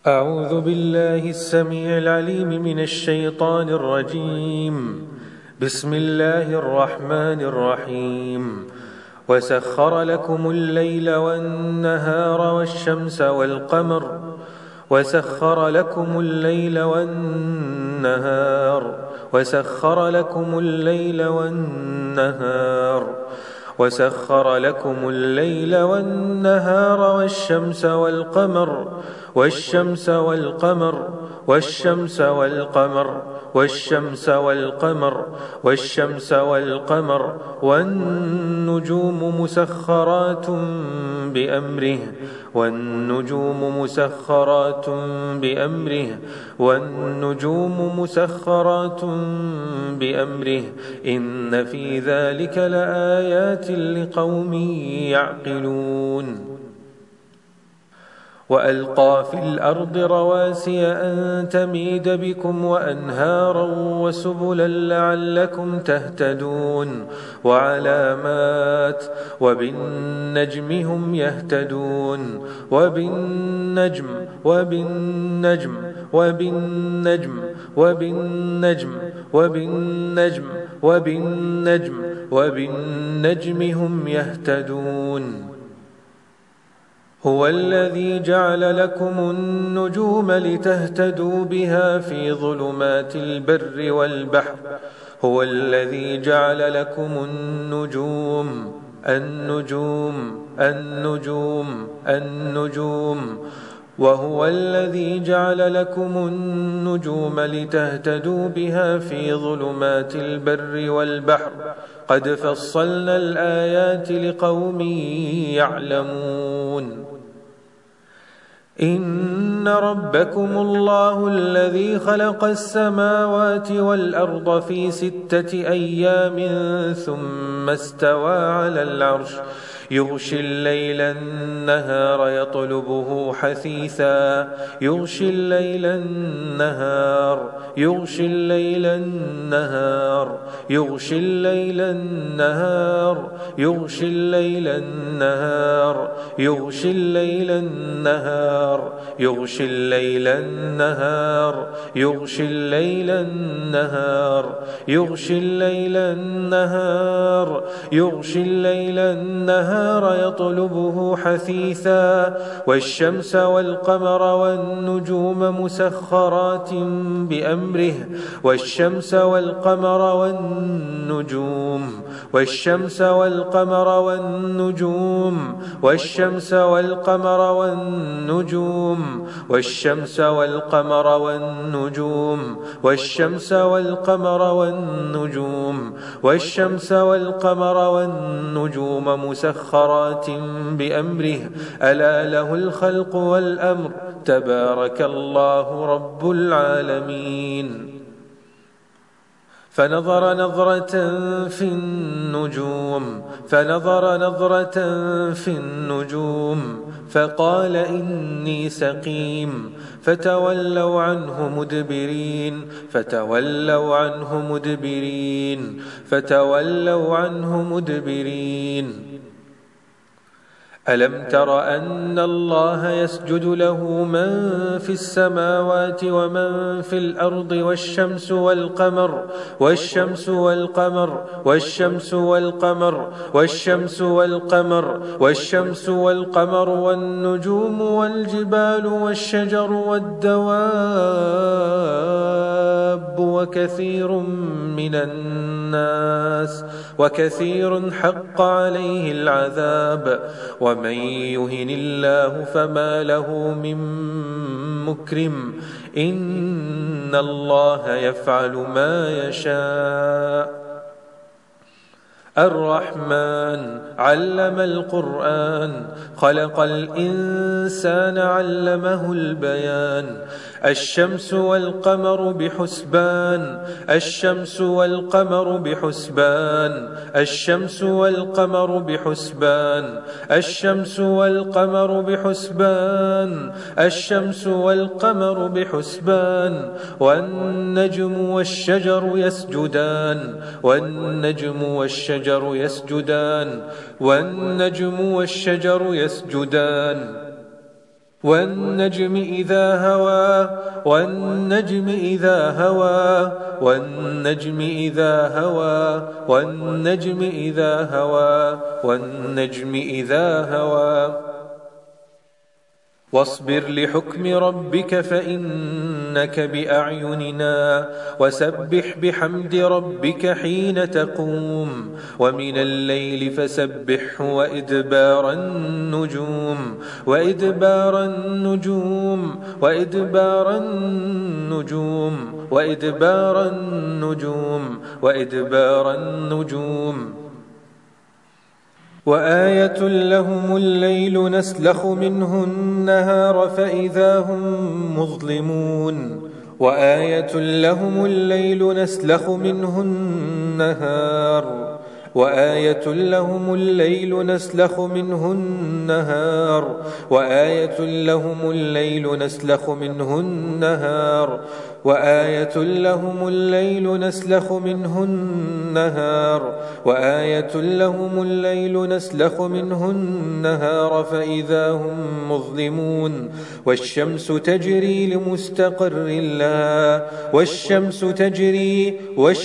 أعوذ بالله السميع العليم من الشيطان الرجيم. بسم الله الرحمن الرحيم. وسخر لكم الليل والنهار والشمس والقمر وسخر لكم الليل والنهار وسخر لكم الليل والنهار وسخر لكم الليل والنهار والشمس والقمر والشمس والقمر والشمس والقمر والشمس والقمر والشمس والقمر والنجوم مسخرات بأمره والنجوم مسخرات بأمره والنجوم مسخرات بأمره إن في ذلك لآيات لقوم يعقلون. وألقى في الأرض رواسي أن تميد بكم وأنهارا وسبلا لعلكم تهتدون وعلامات وبالنجم هم يهتدون وبالنجم وبالنجم وبالنجم وبالنجم وبالنجم وبالنجم وبالنجم هم يهتدون. هو الذي جعل لكم النجوم لتهتدوا بها في ظلمات البر والبحر. هو الذي جعل لكم النجوم وهو الذي جعل لكم النجوم لتهتدوا بها في ظلمات البر والبحر. قد فصلنا الآيات لقوم يعلمون. إن ربكم الله الذي خلق السماوات والأرض في 6 أيام ثم استوى على العرش يغشي الليل النهار يطلبه حثيثا يغشي الليل النهار يغشي الليل النهار يغشي الليل النهار يغشي الليل النهار يغشي الليل النهار يغشي الليل النهار يغشي الليل النهار يغشي الليل النهار يغشي الليل النهار يطلبه حثيثا والشمس والقمر والنجوم مسخرات بأمره والشمس والقمر والنجوم والشمس والقمر والنجوم والشمس والقمر والنجوم والشمس والقمر والنجوم والشمس والقمر والنجوم والشمس والقمر والنجوم مسخرات بأمره ألا له الخلق والأمر تبارك الله رب العالمين. فنظر نظرة في النجوم فقال إني سقيم فتولوا عنه مدبرين. ألم تر أن الله يسجد له من في السماوات ومن في الأرض والشمس والقمر والشمس والقمر والشمس والقمر والشمس والقمر والشمس والقمر والنجوم والجبال والشجر والدواب وكثير حق عليه العذاب ومن يهن الله فما له من مكرم إن الله يفعل ما يشاء. الرحمن علم القرآن خلق الإنسان علمه البيان. الشمس والقمر بحسبان الشمس والقمر بحسبان الشمس والقمر بحسبان الشمس والقمر بحسبان الشمس والقمر بحسبان. والنجم والشجر يسجدان والنجم والشجر يسجدان والنجم والشجر يسجدان والنجم إذا هوى والنجم إذا هوى والنجم إذا هوى والنجم إذا هوى والنجم إذا هوى واصبر لحكم ربك فإنك بأعيننا وسبح بحمد ربك حين تقوم ومن الليل فسبحه وإدبار النجوم وإدبار النجوم وإدبار النجوم وإدبار النجوم وإدبار النجوم وآية لهم الليل نسلخ منه النهار فإذا هم مظلمون وآية لهم الليل نسلخ منه النهار وآية لهم الليل نسلخ منه النهار وآية لهم الليل نسلخ منه النهار وآية لهم الليل نسلخ منه النهار وآية لهم الليل نسلخ منه النهار فإذا هم مظلمون والشمس تجري لمستقر لها والشمس تجري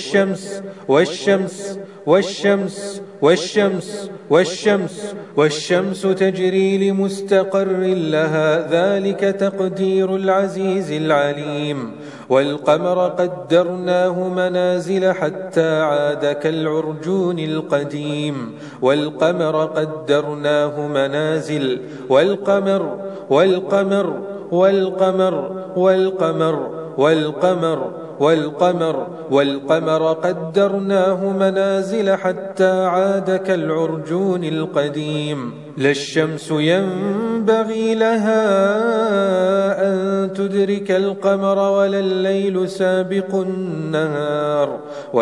والشمس تجري لمستقر لها ذلك تقدير العزيز العليم والقمر قدرناه منازل حتى عاد كالعرجون القديم والقمر قدرناه منازل والقمر قدرناه منازل حتى عاد كالعرجون القديم لا الشمس ينبغي لها أن تدرك القمر ولا الليل سابق النهار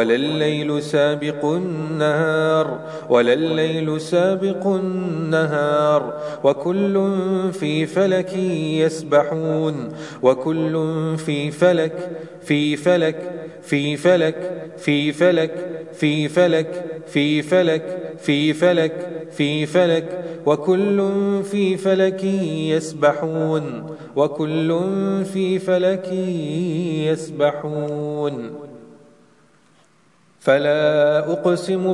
وكل في فلك يسبحون وكل في فلك يسبحون فلا أقسم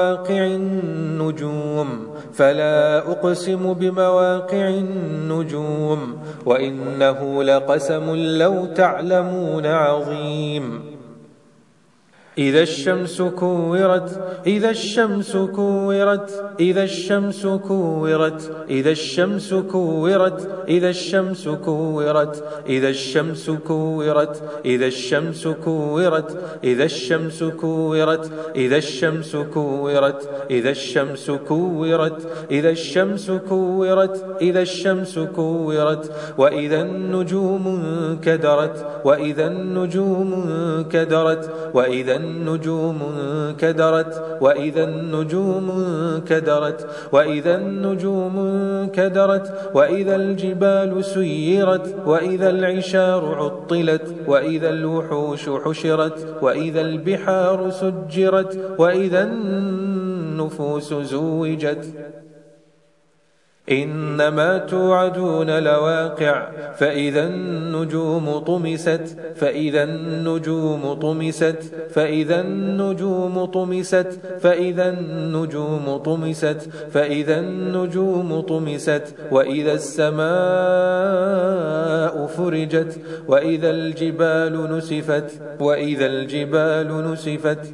بمواقع النجوم وإنه لقسم لو تعلمون عظيم إذا الشمس كورت وإذا النجوم انكدرت وإذا النجوم انكدرت وإذا الجبال سيرت وإذا العشار عطلت وإذا الوحوش حشرت وإذا البحار سجرت وإذا النفوس زوجت إنما توعدون لواقع فإذا النجوم طمست وإذا السماء فرجت وإذا الجبال نسفت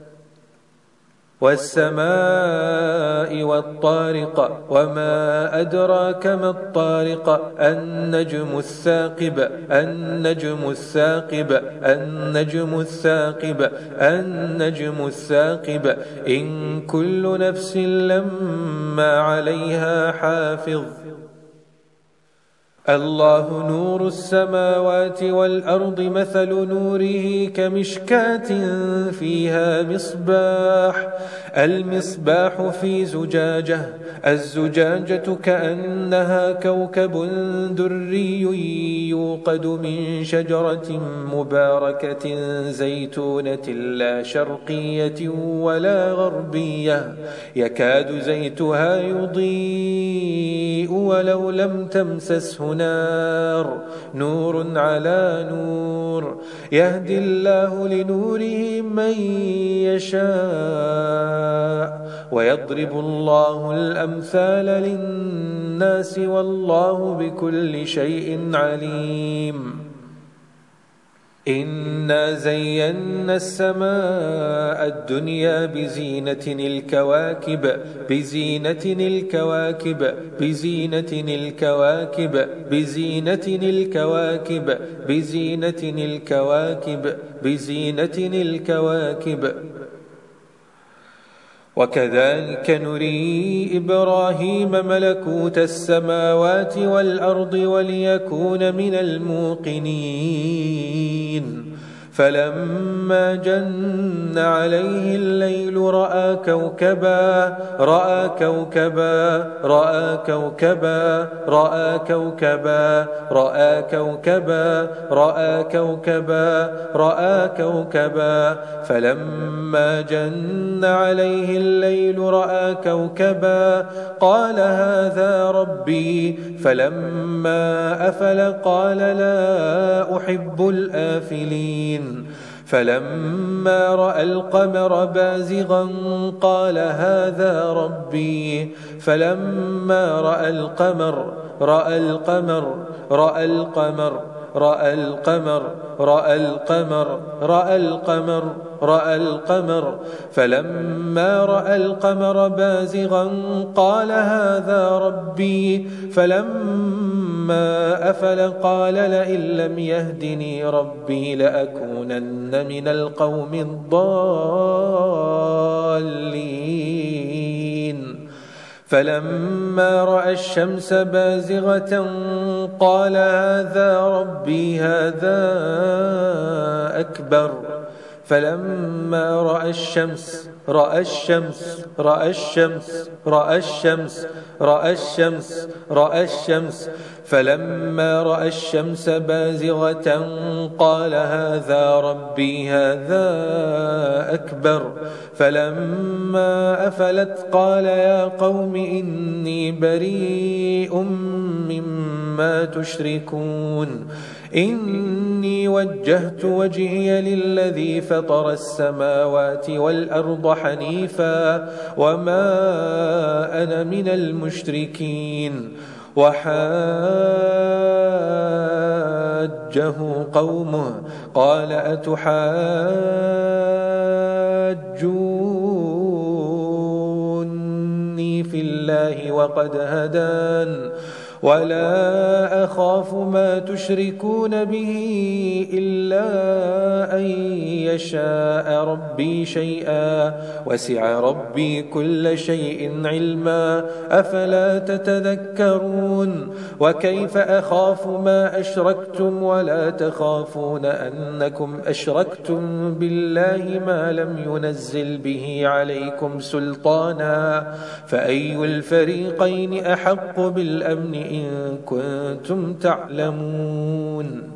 والسماء والطارق وما أدراك ما الطارق النجم الثاقب إن كل نفس لما عليها حافظ الله نور السماوات والأرض مثل نوره كمشكاة فيها المصباح في زجاجة الزجاجة كأنها كوكب دري يوقد من شجرة مباركة زيتونة لا شرقية ولا غربية يكاد زيتها يضيء ولو لم تمسسه نار، نور على نور، يهدي الله لنوره من يشاء ويضرب الله الأمثال للناس والله بكل شيء عليم. إنا زينا السماء الدنيا بزينة الكواكب، بزينة الكواكب، بزينة الكواكب، بزينة الكواكب، بزينة الكواكب، بزينة الكواكب. وكذلك نري إبراهيم ملكوت السماوات والأرض وليكون من الموقنين. فلما جن عليه الليل رأى كوكبا، رأى كوكبا، رأى كوكبا، رأى كوكبا، رأى كوكبا، رأى كوكبا، رأى كوكبا. فلما جن عليه الليل رأى كوكبا قال هذا ربي، فلما أفل قال لا أحب الآفلين. فلما رأى القمر بازغا قال هذا ربي، فلما رأى القمر، رأى القمر، رأى القمر، رأى القمر، رأى القمر، رأى القمر، رأى القمر. فلما رأى القمر بازغا قال هذا ربي، فلما أفل قال لئن لم يهدني ربي لأكونن من القوم الضالين. فلما رأى الشمس بازغة قال هذا ربي هذا أكبر. فلما رأى الشمس، رأى الشمس، رأى الشمس، رأى الشمس، رأى الشمس، رأى الشمس. فلما رأى الشمس بازغة قال هذا ربي هذا أكبر. فلما أفلت قال يا قوم إني بريء مما تشركون. إني وجهت وجهي للذي فطر السماوات والأرض حنيفا وما أنا من المشركين. وحاجه قومه قال أتحاجوني في الله وقد هدان ولا أخاف ما تشركون به إلا أن يشاء ربي شيئا وسع ربي كل شيء علما أفلا تتذكرون. وكيف أخاف ما أشركتم ولا تخافون أنكم أشركتم بالله ما لم ينزل به عليكم سلطانا فأي الفريقين أحق بالأمن إن كنتم تعلمون.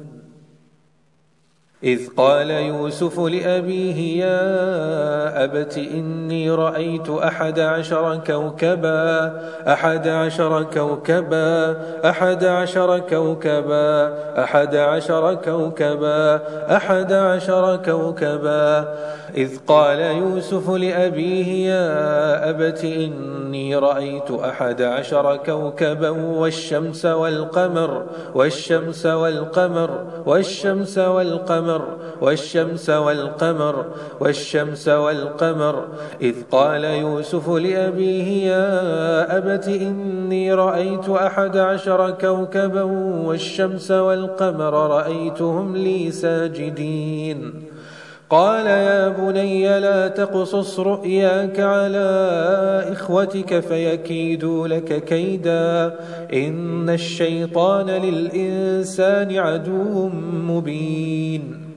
إذ قال يوسف لأبيه يا أبت إني رأيت 11 كوكبا 11 كوكبا 11 كوكبا 11 كوكبا 11 كوكبا. إذ قال يوسف لأبيه يا أبت إني رأيت 11 كوكبا والشمس والقمر والشمس والقمر والشمس والقمر والشمس والقمر والشمس والقمر. إذ قال يوسف لأبيه يا أبت إني رأيت 11 كوكبا والشمس والقمر رأيتهم لي ساجدين. قال يا بني لا تقصص رؤياك على إخوتك فيكيدوا لك كيدا إن الشيطان للإنسان عدو مبين.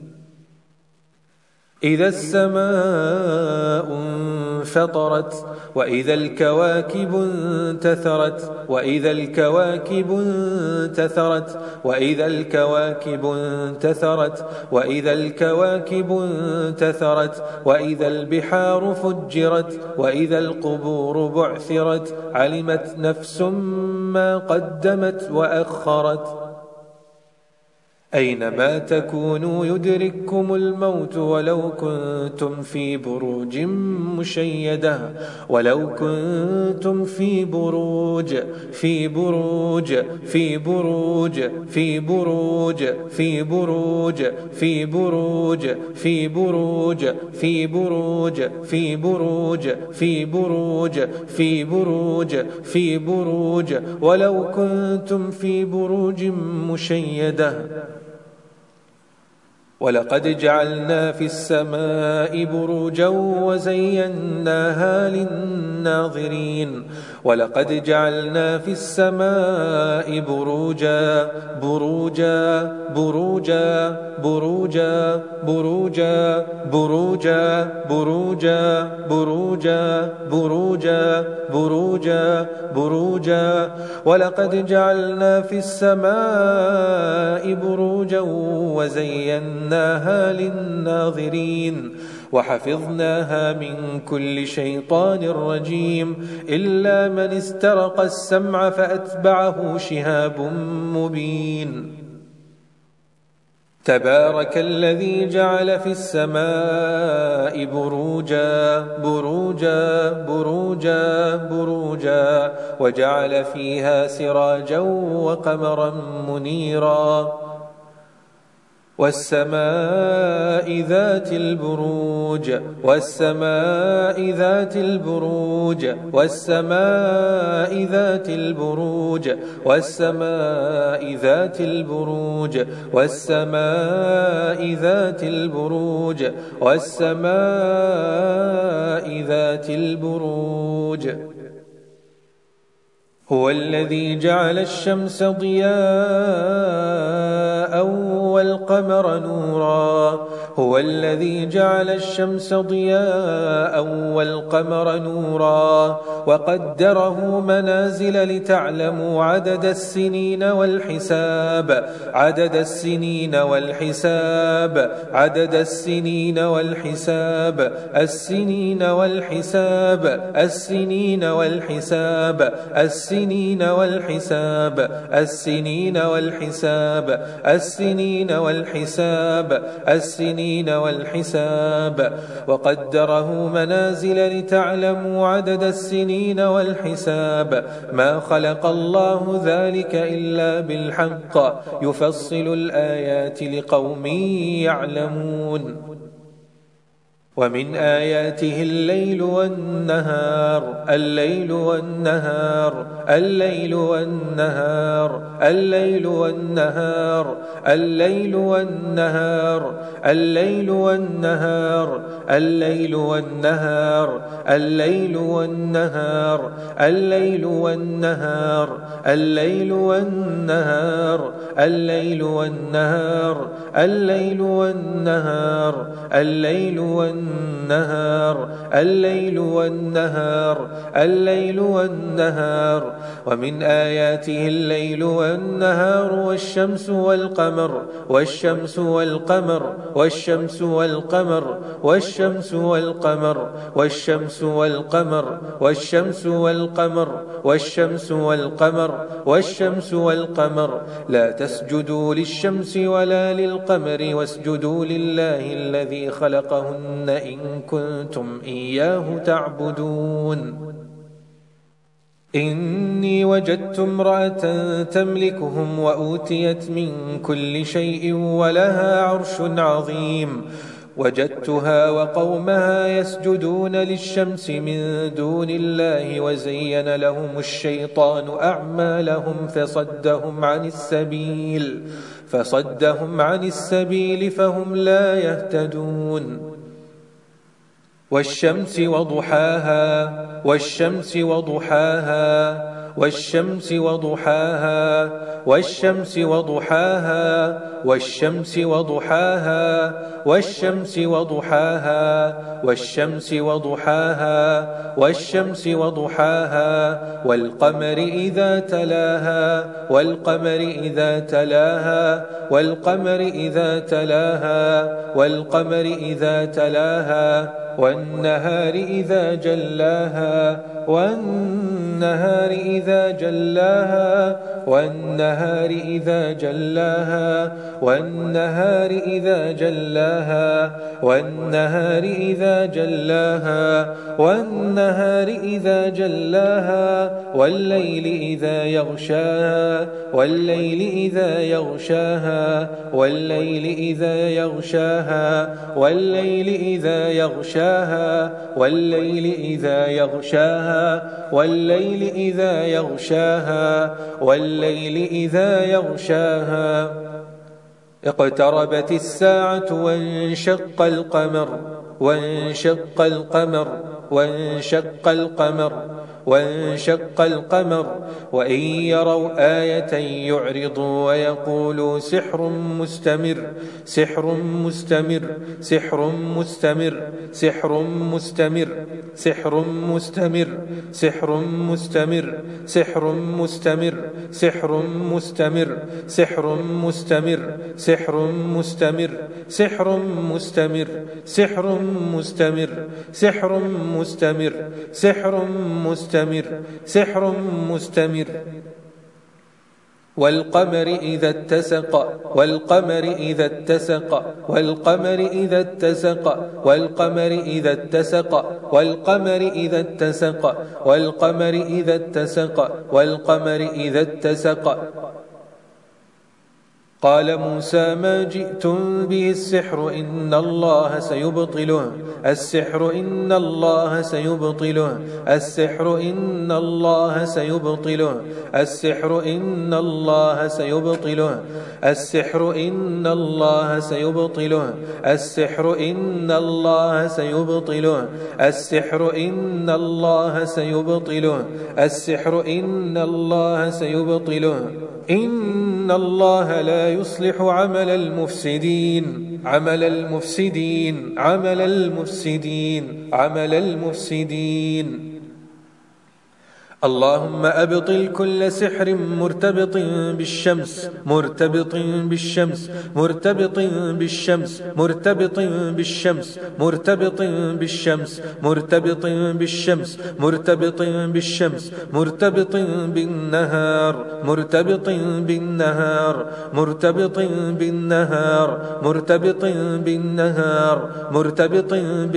إذا السماء انفطرت وإذا الكواكب انتثرت وإذا الكواكب انتثرت وإذا الكواكب انتثرت وإذا الكواكب انتثرت وإذا البحار فجرت وإذا القبور بعثرت علمت نفس ما قدمت وأخرت أينما تكونوا يدرككم الموت ولو كنتم في بروج مشيدة ولو كنتم في بروج في بروج في بروج في بروج في بروج في بروج في بروج في بروج في بروج في بروج في بروج في بروج ولو كنتم في بروج مشيدة ولقد جعلنا في السماء بروجا وزيناها للناظرين ولقد جعلنا في السماء بروجا بروجا بروجا بروجا بروجا بروجا بروجا بروجا بروجا بروجا بروجا ولقد جعلنا في السماء بروجا وزيناها للناظرين وحفظناها من كل شيطان رجيم إلا من استرق السمع فأتبعه شهاب مبين تبارك الذي جعل في السماء بروجا بروجا بروجا بروجا وجعل فيها سراجا وقمرا منيرا والسماء ذات البروج والسماء ذات البروج والسماء ذات البروج والسماء ذات البروج والسماء ذات البروج والسماء ذات البروج هو الذي جعل الشمس ضياء والقمر نورا هو الذي جعل الشمس ضياء والقمر نورا وقدره منازل لتعلموا عدد السنين والحساب عدد السنين والحساب عدد السنين والحساب السنين والحساب السنين والحساب السنين والحساب السنين والحساب السنين والحساب السنين والحساب وقدره منازل لتعلموا عدد السنين والحساب ما خلق الله ذلك إلا بالحق يفصل الآيات لقوم يعلمون ومن آياته الليل والنهار الليل والنهار الليل والنهار الليل والنهار الليل والنهار الليل والنهار الليل والنهار الليل والنهار الليل والنهار الليل والنهار الليل والنهار الليل والنهار الليل والنهار الليل والنهار الليل والنهار ومن آياته الليل والنهار والشمس والقمر والشمس والقمر والشمس والقمر والشمس والقمر والشمس والقمر والشمس والقمر والشمس والقمر والشمس والقمر لا تسجدوا للشمس ولا للقمر واسجدوا لله الذي خلقهن إن كنتم إياه تعبدون إني وجدت امرأة تملكهم وأوتيت من كل شيء ولها عرش عظيم وجدتها وقومها يسجدون للشمس من دون الله وزين لهم الشيطان أعمالهم فصدهم عن السبيل فهم لا يهتدون والشمس وضحاها والشمس وضحاها والشمس وضحاها والشمس وضحاها والشمس وضحاها والشمس وضحاها والشمس وضحاها والشمس وضحاها والقمر إذا تلاها والقمر إذا تلاها والقمر إذا تلاها والقمر إذا تلاها والنهار إذا جلاها والنهار والنهار إذا جلاها والنهار إذا جلاها والنهار إذا جلاها والنهار إذا جلاها والنهار إذا جلاها والليل إذا يغشاها والليل إذا يغشاها والليل إذا يغشاها والليل إذا يغشاها والليل إذا يغشاها والليل إذا يغشاها والليل إذا يغشاها اقتربت الساعة وانشق القمر وانشق القمر وانشق القمر وانشق القمر وإن يروا آية يعرضوا ويقولوا سحر مستمر سحر مستمر سحر مستمر سحر مستمر سحر مستمر سحر مستمر سحر مستمر سحر مستمر سحر مستمر سحر مستمر سحر مستمر سحر مستمر سحر مستمر سحر مستمر سحر مستمر والقمر إذا اتسق والقمر إذا اتسق والقمر إذا اتسق والقمر إذا اتسق والقمر إذا اتسق والقمر إذا اتسق والقمر إذا اتسق قال موسى ما جئتم به السحر إن الله سيبطله السحر إن الله سيبطله السحر إن الله سيبطله السحر إن الله سيبطله السحر إن الله سيبطله السحر إن الله سيبطله السحر إن الله سيبطله السحر إن الله سيبطله إن الله لا يصلح عمل المفسدين عمل المفسدين عمل المفسدين عمل المفسدين اللهم أبطل كل سحر مرتبط بالشمس مرتبط بالشمس مرتبط بالشمس مرتبط بالشمس مرتبط بالشمس مرتبط بالشمس مرتبط بالشمس مرتبط بالنهار مرتبط بالنهار مرتبط بالنهار مرتبط بالنهار مرتبط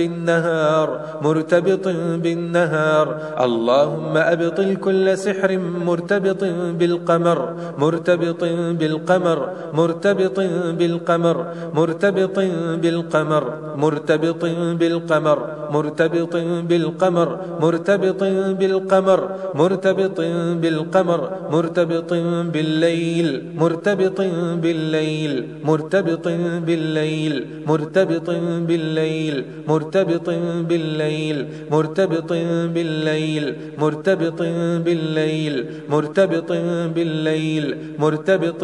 بالنهار مرتبط بالنهار اللهم أبطل كل سحر مرتبط بالقمر مرتبط بالقمر مرتبط بالقمر مرتبط بالقمر مرتبط بالقمر مرتبط بالقمر مرتبط بالقمر مرتبط بالقمر مرتبط بالليل مرتبط بالليل مرتبط بالليل مرتبط بالليل مرتبط بالليل مرتبط بالليل مرتبط بالليل مرتبط بالليل مرتبط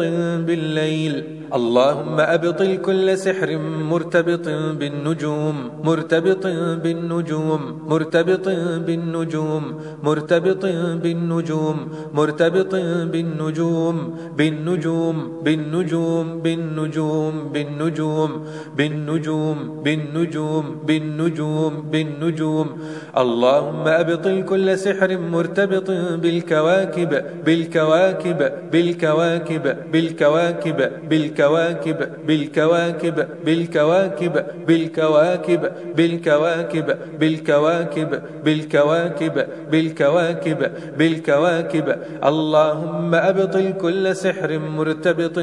بالليل اللهم أبطل كل سحر مرتبط بالنجوم مرتبط بالنجوم مرتبط بالنجوم مرتبط بالنجوم مرتبط بالنجوم بالنجوم بالنجوم بالنجوم بالنجوم بالنجوم بالنجوم بالنجوم بالنجوم اللهم أبطل كل سحر مرتبط بالكواكب بالكواكب بالكواكب بالكواكب بالكواكب بالكواكب بالكواكب بالكواكب بالكواكب بالكواكب بالكواكب بالكواكب بالكواكب اللهم أبطل كل سحر مرتبط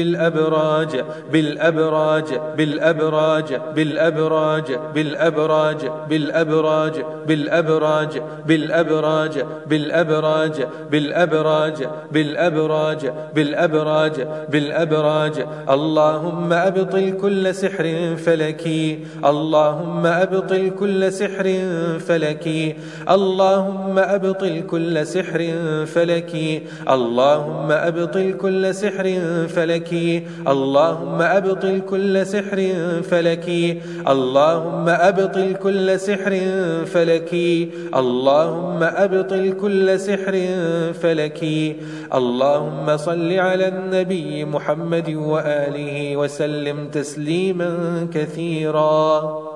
بالأبراج بالأبراج بالأبراج بالأبراج بالأبراج بالأبراج بالأبراج بالأبراج بالأبراج بالأبراج بالأبراج بالأبراج بالأبراج اللهم أبطل كل سحر فلكي اللهم أبطل كل سحر فلكي اللهم أبطل كل سحر فلكي اللهم أبطل كل سحر فلكي اللهم أبطل كل سحر فلكي اللهم أبطل كل سحر فلكي اللهم أبطل كل سحر فلكي اللهم صل على النبي محمد وآله وسلم تسليما كثيرا.